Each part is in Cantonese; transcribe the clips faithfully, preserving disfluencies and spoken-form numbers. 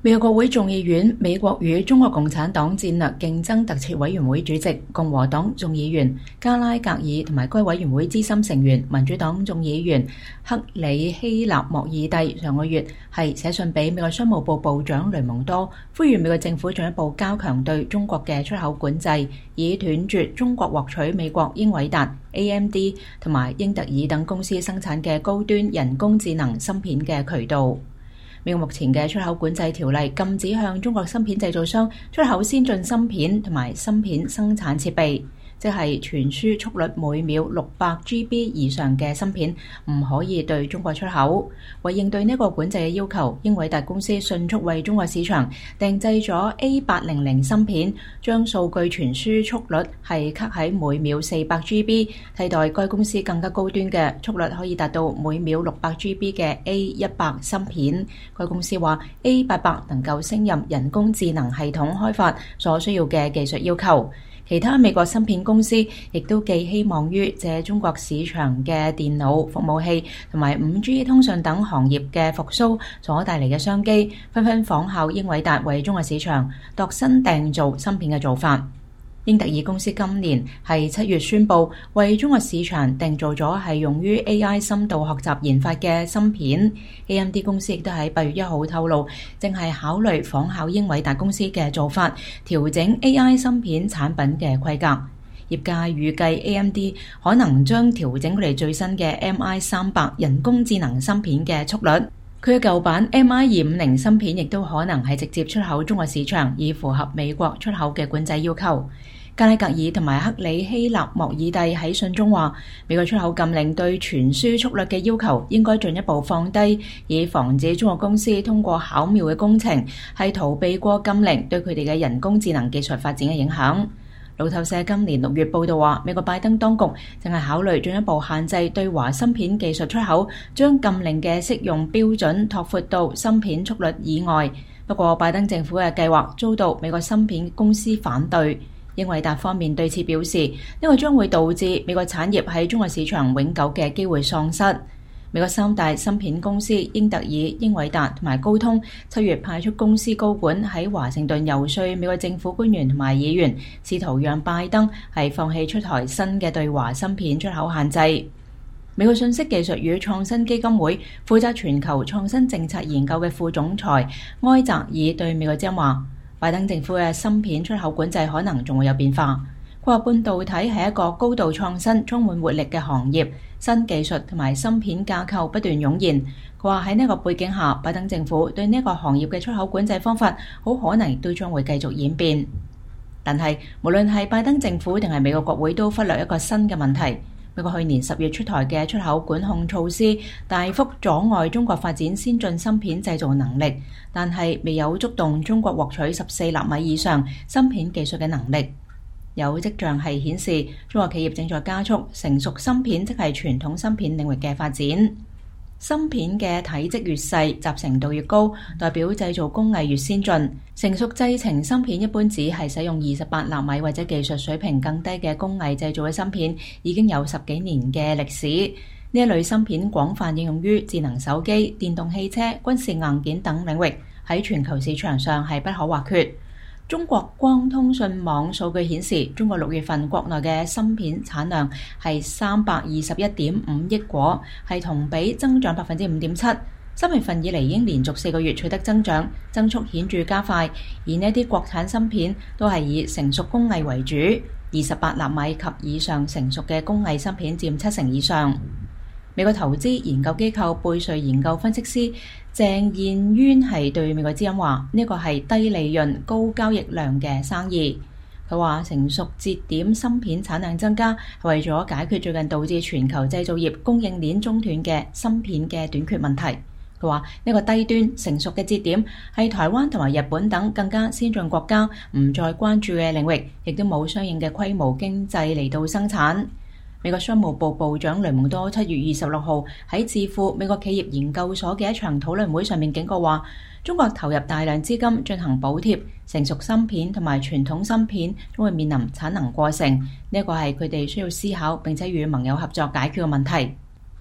美國國會眾議院美國與中國共產黨戰略競爭特設委員會主席、共和黨眾議員加拉格爾同埋該委員會資深成員民主黨眾議員克里希納莫爾蒂上個月係寫信俾美國商務部部長雷蒙多，呼籲美國政府進一步加強對中國嘅出口管制，以斷絕中國獲取美國英偉達、A M D 同埋英特爾等公司生產嘅高端人工智能芯片嘅渠道。美國目前嘅出口管制條例禁止向中國芯片製造商出口先進芯片同埋芯片生產設備，即係傳輸速率每秒六百 G B 以上嘅芯片唔可以對中國出口。為應對呢個管制嘅要求，英偉達公司迅速為中國市場訂製咗 A 八零零芯片，將數據傳輸速率係卡喺每秒四百 G B， 替代該公司更加高端嘅速率可以達到每秒六百 G B 嘅 A 一百芯片。該公司話 A 八百能夠勝任人工智能系統開發所需要嘅技術要求。其他美國芯片公司亦都寄希望於借中國市場嘅電腦、服務器同埋 五 G 通訊等行業嘅復甦所帶嚟嘅商機，紛紛仿效英偉達為中國市場度身訂造芯片嘅做法。英特爾公司今年係七月宣布為中國市場訂造咗係用於 A I 深度學習研發嘅芯片。A M D 公司亦都喺八月一號透露，正係考慮仿效英偉達公司嘅做法，調整 A I 芯片產品嘅規格。業界預計 A M D 可能將調整佢哋最新嘅 M I 三百人工智能芯片嘅速率。佢嘅舊版 M I 二五零芯片亦都可能係直接出口中國市場，以符合美國出口嘅管制要求。加拉格爾同埋克里希納莫爾蒂喺信中話，美國出口禁令對傳輸速率嘅要求應該進一步放低，以防止中國公司通過巧妙嘅工程係逃避過禁令對佢哋嘅人工智能技術發展嘅影響。路透社今年六月報道話，美國拜登當局正係考慮進一步限制對華芯片技術出口，將禁令嘅適用標準拓闊到芯片速率以外。不過，拜登政府嘅計劃遭到美國芯片公司反對。英偉達方面對此表示，呢個將會導致美國產業喺中國市場永久嘅機會喪失。美國三大芯片公司英特爾、英偉達同埋高通七月派出公司高管喺華盛頓遊說美國政府官員同埋議員，試圖讓拜登係放棄出台新嘅對華芯片出口限制。美國信息技術與創新基金會負責全球創新政策研究嘅副總裁埃澤爾對美國之音話，拜登政府嘅芯片出口管制可能仲會有變化。佢話半導體係一個高度創新、充滿活力嘅行業，新技術同埋芯片架構不斷湧現。佢話喺呢個背景下，拜登政府對呢個行業嘅出口管制方法好可能亦都將會繼續演變。但係無論係拜登政府定係美國國會都忽略一個新嘅問題。美國去年十月出台嘅出口管控措施大幅阻礙中國發展先進芯片製造能力，但係未有觸動中國獲取十四納米以上芯片技術嘅能力。有跡象係顯示中國企業正在加速成熟芯片，即係傳統芯片領域嘅發展。芯片嘅體積越細，集成度越高，代表製造工藝越先進。成熟製程芯片一般只係使用二十八納米或者技術水平更低嘅工藝製造嘅芯片，已經有十幾年嘅歷史。呢一類芯片廣泛應用於智能手機、電動汽車、軍事硬件等領域，喺全球市場上係不可或缺。中國光通訊網數據顯示，中國六月份國內嘅芯片產量係三百二十一點五億顆，係同比增長百分之五點七。三月份以嚟已經連續四個月取得增長，增速顯著加快。而呢啲國產芯片都係以成熟工藝為主，二十八納米及以上成熟嘅工藝芯片佔七成以上。美國投資研究機構貝瑞研究分析師鄭燕淵係對美國之音話：呢個係低利潤、高交易量嘅生意。佢話成熟節點芯片產量增加係為咗解決最近導致全球製造業供應鏈中斷嘅芯片嘅短缺問題。佢話呢個低端成熟嘅節點係台灣同埋日本等更加先進國家唔再關注嘅領域，亦都冇相應嘅規模經濟嚟到生產。美國商務部部長雷蒙多七月二十六號喺智庫美國企業研究所嘅一場討論會上面警告話，中國投入大量資金進行補貼，成熟芯片同埋傳統芯片將會面臨產能過剩。呢一個係佢哋需要思考並且與盟友合作解決嘅問題。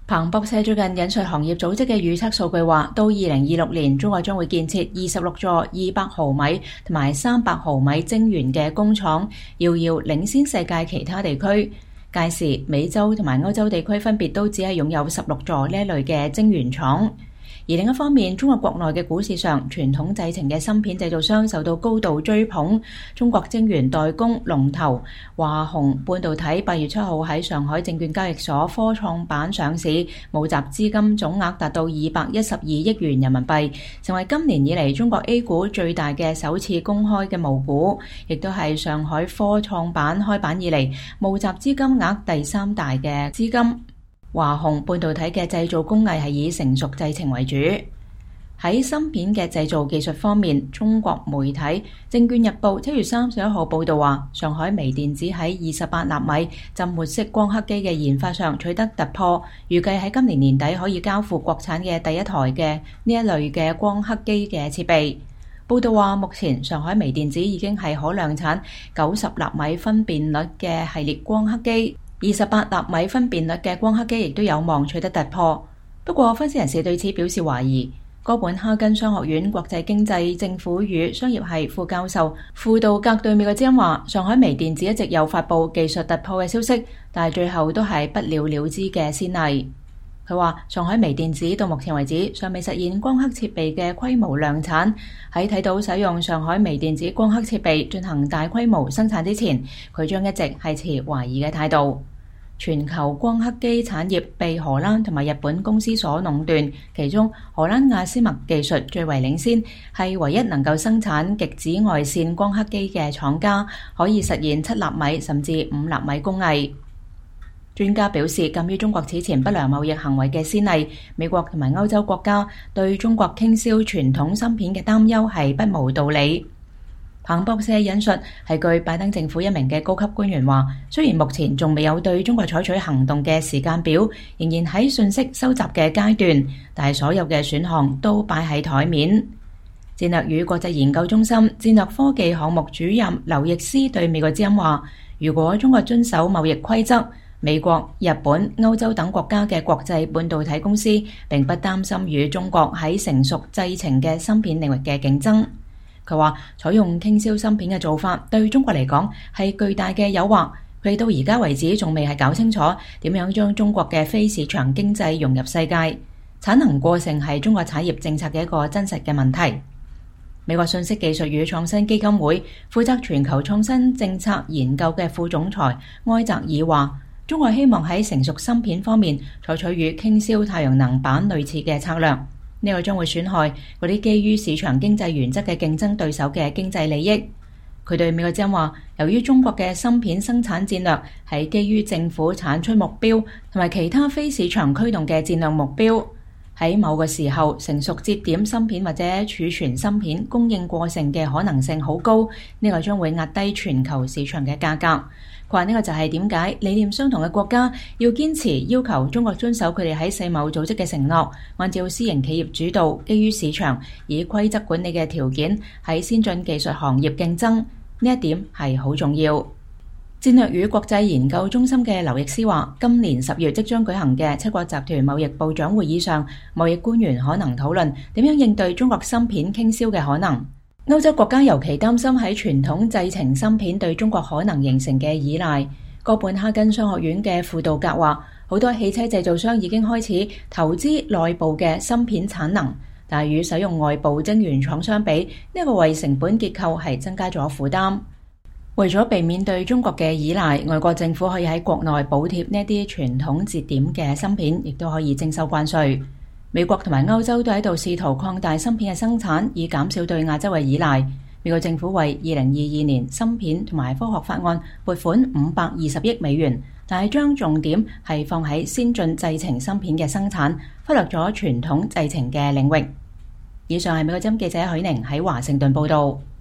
彭博社最近引述行業組織嘅預測數據話，到二零二六年，中國將會建設二十六座二百毫米同埋三百毫米晶圓嘅工廠，遙遙領先世界其他地區。屆時，美洲同埋歐洲地區分別都只係擁有十六座呢一類嘅晶圓廠。而另一方面，中國國內嘅股市上，傳統製程嘅芯片製造商受到高度追捧。中國晶圓代工龍頭華虹半導體八月七號喺上海證券交易所科創板上市，募集資金總額達到二百一十二億元人民幣，成為今年以嚟中國 A 股最大嘅首次公開嘅募股，亦都係上海科創板開板以嚟募集資金額第三大嘅資金。華虹半導體嘅製造工藝係以成熟製程為主。喺芯片嘅製造技術方面，中國媒體《證券日報》七月三十一號報道話，上海微電子喺二十八納米浸沒式光刻機嘅研發上取得突破，預計喺今年年底可以交付國產嘅第一台嘅呢一類嘅光刻機嘅設備。報道話，目前上海微電子已經係可量產九十納米分辨率嘅系列光刻機。二十八納米分辨率嘅光刻機亦都有望取得突破，不過分析人士對此表示懷疑。哥本哈根商學院國際經濟政府與商業系副教授傅道格對美國之音話，上海微電子一直有發布技術突破嘅消息，但係最後都係不了了之嘅先例。佢話，上海微電子到目前為止尚未實現光刻設備嘅規模量產，喺睇到使用上海微電子光刻設備進行大規模生產之前，佢將一直係持懷疑嘅態度。全球光刻機產業被荷蘭同埋日本公司所壟斷，其中荷蘭亞斯麥技術最為領先，係唯一能夠生產極紫外線光刻機嘅廠家，可以實現七納米甚至五納米工藝。專家表示，鑑於中國此前不良貿易行為嘅先例，美國同埋歐洲國家對中國傾銷傳統芯片嘅擔憂係不無道理。彭博社引述係據拜登政府一名嘅高級官員話，雖然目前仲未有對中國採取行動嘅時間表，仍然喺信息收集嘅階段，但係所有嘅選項都擺喺台面。戰略與國際研究中心戰略科技項目主任劉易斯對美國之音話，如果中國遵守貿易規則，美國、日本、歐洲等國家嘅國際半導體公司並不擔心與中國喺成熟製程嘅芯片領域嘅競爭。佢話採用傾銷芯片嘅做法對中國嚟講係巨大嘅誘惑，佢哋到而家為止仲未係搞清楚點樣將中國嘅非市場經濟融入世界。產能過剩係中國產業政策嘅一個真實嘅問題。美國信息技術與創新基金會負責全球創新政策研究嘅副總裁埃澤爾話，中國希望喺成熟芯片方面採取與傾銷太陽能板類似嘅策略。呢個將會損害嗰啲基於市場經濟原則嘅競爭對手嘅經濟利益。佢對美國之音話，由於中國嘅芯片生產戰略係基於政府產出目標同埋其他非市場驅動嘅戰略目標，喺某個時候成熟節點芯片或者儲存芯片供應過剩嘅可能性好高。呢個將會壓低全球市場嘅價格。佢話呢個就係點解理念相同嘅國家要堅持要求中國遵守佢哋喺世貿組織嘅承諾，按照私營企業主導、基於市場以規則管理嘅條件喺先進技術行業競爭。呢一點係好重要。戰略與國際研究中心嘅劉易斯話，今年十月即將舉行嘅七國集團貿易部長會議上，貿易官員可能討論點樣應對中國芯片傾銷嘅可能。歐洲國家尤其擔心喺傳統製程芯片對中國可能形成嘅依賴。哥本哈根商學院嘅傅道格話，好多汽車製造商已經開始投資內部嘅芯片產能，但係與使用外部晶圓廠相比，呢一個為成本結構係增加咗負擔。為咗避免對中國嘅依賴，外國政府可以喺國內補貼呢啲傳統節點嘅芯片，亦都可以徵收關稅。美國同埋歐洲都喺度試圖擴大芯片嘅生產，以減少對亞洲嘅依賴。美國政府為二零二二年芯片同埋科學法案撥款五百二十億美元，但係將重點係放喺先進製程芯片嘅生產，忽略咗傳統製程嘅領域。以上係美國之音記者許寧喺華盛頓報道。